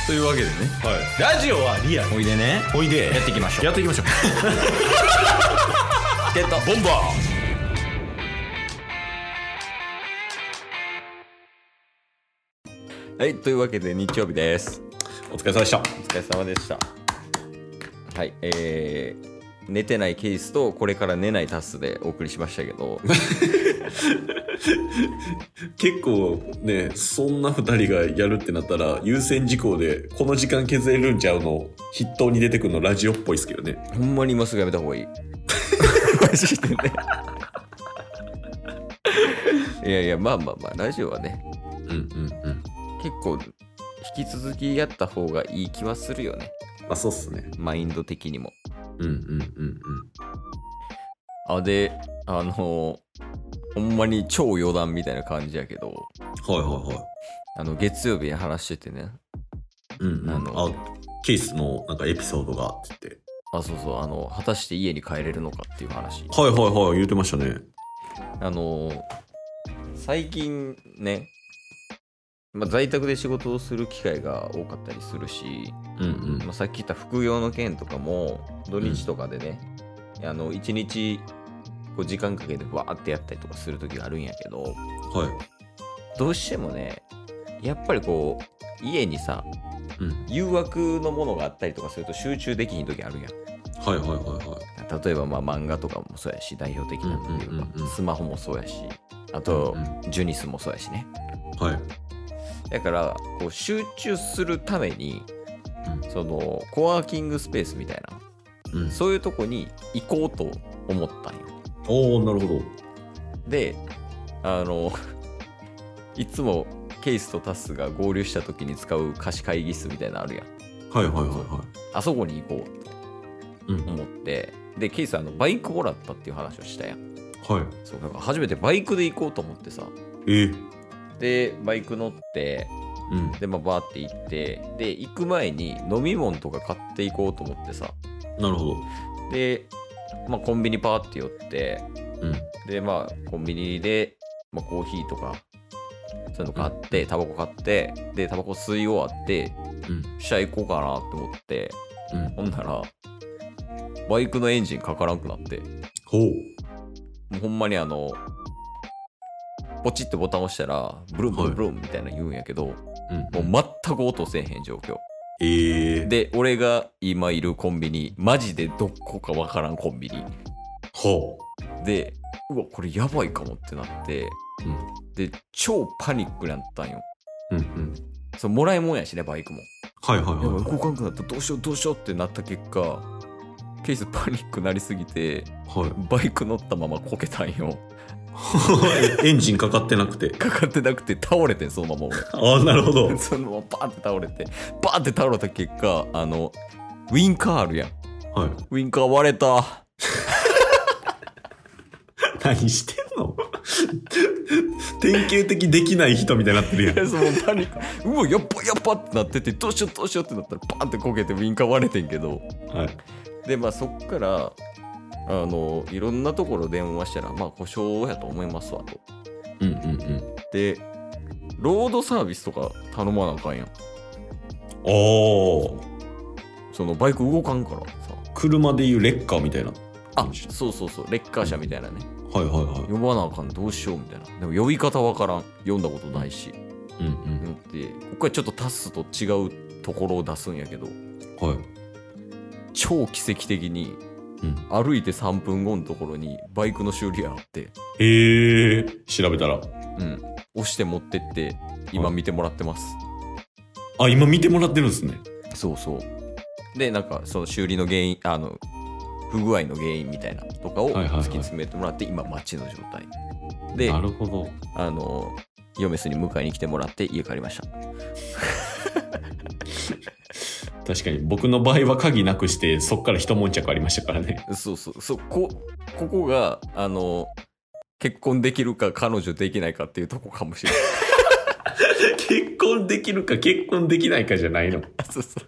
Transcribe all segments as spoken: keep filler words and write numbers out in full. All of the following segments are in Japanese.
というわけでね、 はい、ラジオはリアル。 おいでね、 おいでやっていきましょう。 やっていきましょうゲットボンバー。はい、というわけで日曜日です。 お疲れ様でした。 お疲れ様でした。はい、えー寝てないケースとこれから寝ないタスでお送りしましたけど結構ね、そんなふたりがやるってなったら優先事項でこの時間削れるんちゃうの筆頭に出てくるのラジオっぽいですけどね。 ほんまに今すぐやめた方がいいマジでねいやいや、まあまあまあ、ラジオはね、 うんうんうん、結構引き続きやった方がいい気はするよね。 まあそうっすね、 マインド的にも。 うんうんうんうん。 あ、で、あのー、ほんまに超余談みたいな感じやけど、 はいはいはい。 あの月曜日に話しててね、 うんうん、あのあケースのなんかエピソードがあって、 あ、そうそう、あの果たして家に帰れるのかっていう話。 はいはいはい、言ってましたね。 あのー、最近ね、まあ、在宅で仕事をする機会が多かったりするし、 うんうん、 まあ、さっき言った副業の件とかも土日とかでね、うん、あのいちにちこう時間かけてバーってやったりとかする時があるんやけど、はい、どうしてもね、やっぱりこう家にさ、うん、誘惑のものがあったりとかすると集中できひん時あるやん。 はいはいはいはい。 例えばまあ漫画とかもそうやし、代表的なので言えばスマホもそうやし、あと、うんうん、ジュニスもそうやしね。はい。だからこう集中するために、うん、そのコワーキングスペースみたいな、うん、そういうとこに行こうと思ったんよ。 おー、なるほど。で、 あのいつもケイスとタスが合流した時に使う貸し会議室みたいなのあるやん。 はいはいはいはい。 あそこに行こうと思って、うん、でケイスあのバイクもらったっていう話をしたやん。はい。そうだから初めてバイクで行こうと思ってさ。えーでバイク乗って、うん、でまあバーって行って、で行く前に飲み物とか買っていこうと思ってさ。 なるほど。 で、まあ、コンビニパーって寄って、うん、でまあコンビニで、まあ、コーヒーとかそういうの買って、うん、タバコ買って、でタバコ吸い終わって、うん、シャ行こうかなって思って、うん、ほんならバイクのエンジンかからんくなって、ほう、もうほんまにあのポチってボタン押したらブルンブルンブルンみたいな言うんやけど、はい、もう全く音せえへん状況、えー、で俺が今いるコンビニマジでどこかわからんコンビニ、ほうで、うわこれやばいかもってなって、うん、で超パニックになったんよ、うんうん、そうもらいもんやしねバイクも、はいはいはい、動かんくなったどうしようどうしようってなった結果ケースパニックなりすぎて、はい、バイク乗ったままこけたんよエンジンかかってなくてかかってなくて倒れてんそのまま俺ああなるほどそのままバーンって倒れてバーンって倒れた結果あのウィンカーあるやん、はい、ウィンカー割れた何してんの典型的できない人みたいになってるやん。 そのパニックうわやっぱやっぱってなっててどうしようどうしようってなったらバーンってこけてウィンカー割れてんけど、はい、でまあそっからあのいろんなところ電話したらまあ故障やと思いますわと、うんうんうん、でロードサービスとか頼まなあかんやん。おそのバイク動かんからさ、 車でいうレッカーみたいな、 あそうそうそうレッカー車みたいなね、 うん、はいはいはい、 呼ばなあかんどうしようみたいな。でも呼び方わからん、読んだことないし、うんうん、でここからちょっとタスと違うところを出すんやけど、はい、超奇跡的にうん、歩いてさんぷんごのところにバイクの修理屋あって、 えー、調べたら、うん、 押して持ってって今見てもらってます、 はい、あ今見てもらってるんですね。 そうそうでなんかその修理の原因あの不具合の原因みたいなとかを突き詰めてもらって、はいはいはい、今待ちの状態で、 なるほど、 あの嫁すに迎えに来てもらって家帰りました確かに僕の場合は鍵なくしてそっから一悶着ありましたからね。 そうそうそう、こここがあの結婚できるか彼女できないかっていうとこかもしれない結婚できるか結婚できないかじゃないのそうそう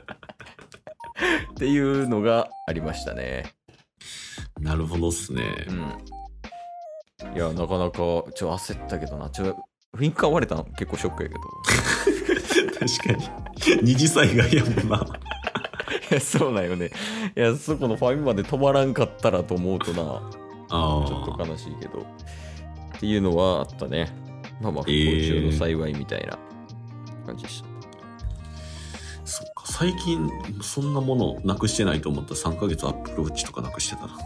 っていうのがありましたね。 なるほどっすね、 うん、いやなかなかちょっと焦ったけどな、ちょウィンカー割れたの結構ショックやけど確かに二次災害やもんな。 いやそうなんよね。いやそこのファミマで止まらんかったらと思うとな、 あちょっと悲しいけどっていうのはあったね。まあまあ不幸中の幸いみたいな感じでした、 えー、そっか、最近そんなものなくしてないと思ったらさんかげつアップルウォッチとかなくしてたな。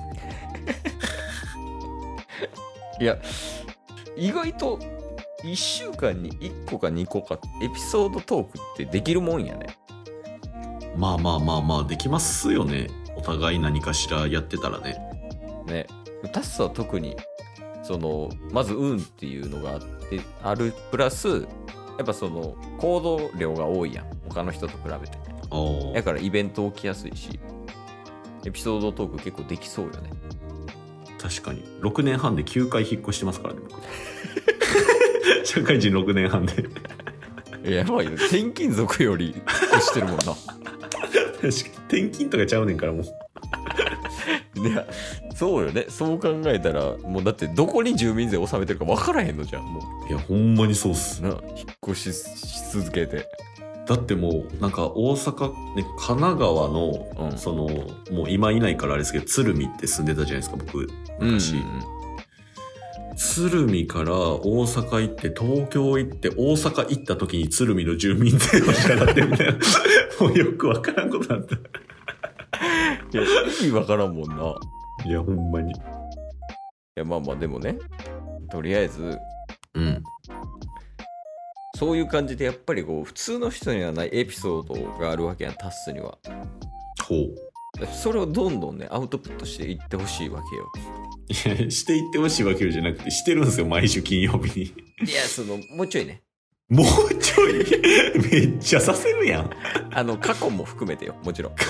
いや意外といっしゅうかんにいっこかにこかエピソードトークってできるもんやね。 まあまあまあまあできますよね、お互い何かしらやってたらね。 ね、タスは特にそのまず運っていうのがあってあるプラスやっぱその行動量が多いやん他の人と比べて。だからイベント起きやすいしエピソードトーク結構できそうよね。 確かにろくねんはんできゅうかい引っ越してますからね僕。社会人ろくねんはんで。 やばいよ、転勤族より引っ越してるもんな。 確かに転勤とかちゃうねんからもう。 いやそうよね、そう考えたらもうだってどこに住民税納めてるか分からへんのじゃんもう。 いやほんまにそうっすな、引っ越しし続けて。 だってもうなんか大阪、ね、神奈川の、うん、そのもう今いないからあれですけど鶴見って住んでたじゃないですか僕昔、うんうんうん、鶴見から大阪行って東京行って大阪行った時に鶴見の住民税を支払ってみたいな。もうよくわからんことなんだ。 いや意味わからんもんな。 いやほんまに。いやまあまあでもね、とりあえずうんそういう感じでやっぱりこう普通の人にはないエピソードがあるわけやんタッスには。 ほう。それをどんどんねアウトプットしていってほしいわけよ。 いやしていってほしいわけじゃなくてしてるんですよ毎週金曜日に。いやそのもうちょいね。 もうちょいめっちゃさせるやん。 あの過去も含めてよもちろん。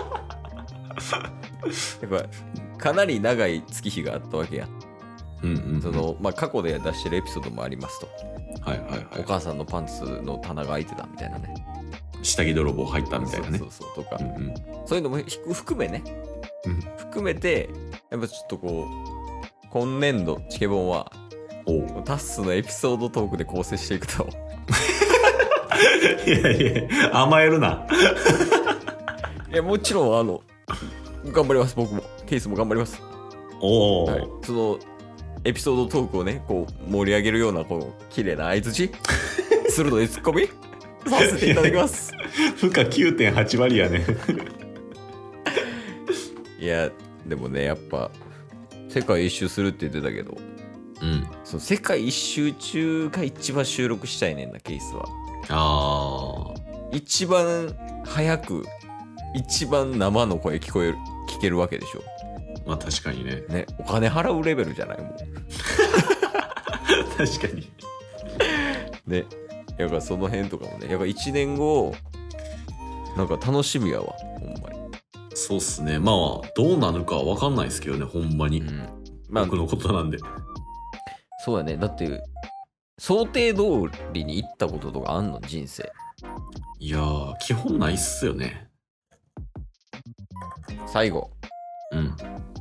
やっぱかなり長い月日があったわけや。 うんうんうん、 そのまあ過去で出してるエピソードもありますと。 はいはいはい、 お母さんのパンツの棚が開いてたみたいなね、 下着泥棒入ったみたいなね、 そうそうそうとか、 うんうん、 そういうのも含めね、うん、含めてやっぱちょっとこう今年度チケボンはタッスのエピソードトークで構成していくと。 いやいや甘えるな。 いやもちろんあの頑張ります僕もケースも頑張ります。 おお、 はい、そのエピソードトークをねこう盛り上げるようなこう綺麗な相づち鋭いツッコミさせていただきます。 負荷 きゅうてんはち 割やね。 いやでもねやっぱ世界一周するって言ってたけど、 うん、 その世界一周中が一番収録したいねんなケースは。 あ一番早く一番生の声聞こえる聞けるわけでしょ。 まあ確かにね。 ね、お金払うレベルじゃないもん。 確かに。 ね、やっぱその辺とかもね、やっぱいちねんごなんか楽しみやわ、ほんまに。 そうっすね。まあどうなるかわかんないですけどね、ほんまに。うん、まあ僕のことなんで。 そうやね。だって想定通りに行ったこととかあんの人生。 いやー基本ないっすよね。 最後。 うん。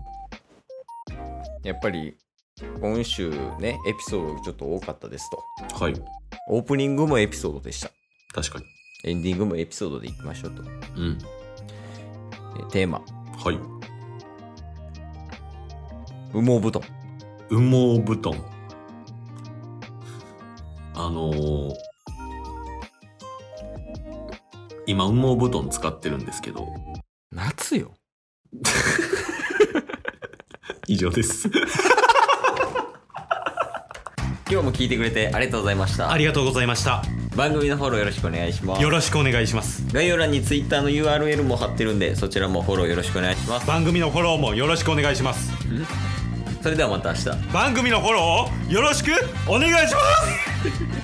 やっぱり今週ねエピソードちょっと多かったですと。 はい。 オープニングもエピソードでした。 確かに。 エンディングもエピソードでいきましょうと。 うん。 えテーマ。 はい。 羽毛布団。 羽毛布団。あのー、今羽毛布団使ってるんですけど。 夏よ。 以上です。 今日も聞いてくれてありがとうございました。 ありがとうございました。 番組のフォローよろしくお願いします。 よろしくお願いします。 概要欄に Twitter の ユーアールエル も貼ってるんでそちらもフォローよろしくお願いします。 番組のフォローもよろしくお願いします。 それではまた明日。 番組のフォローをよろしくお願いします。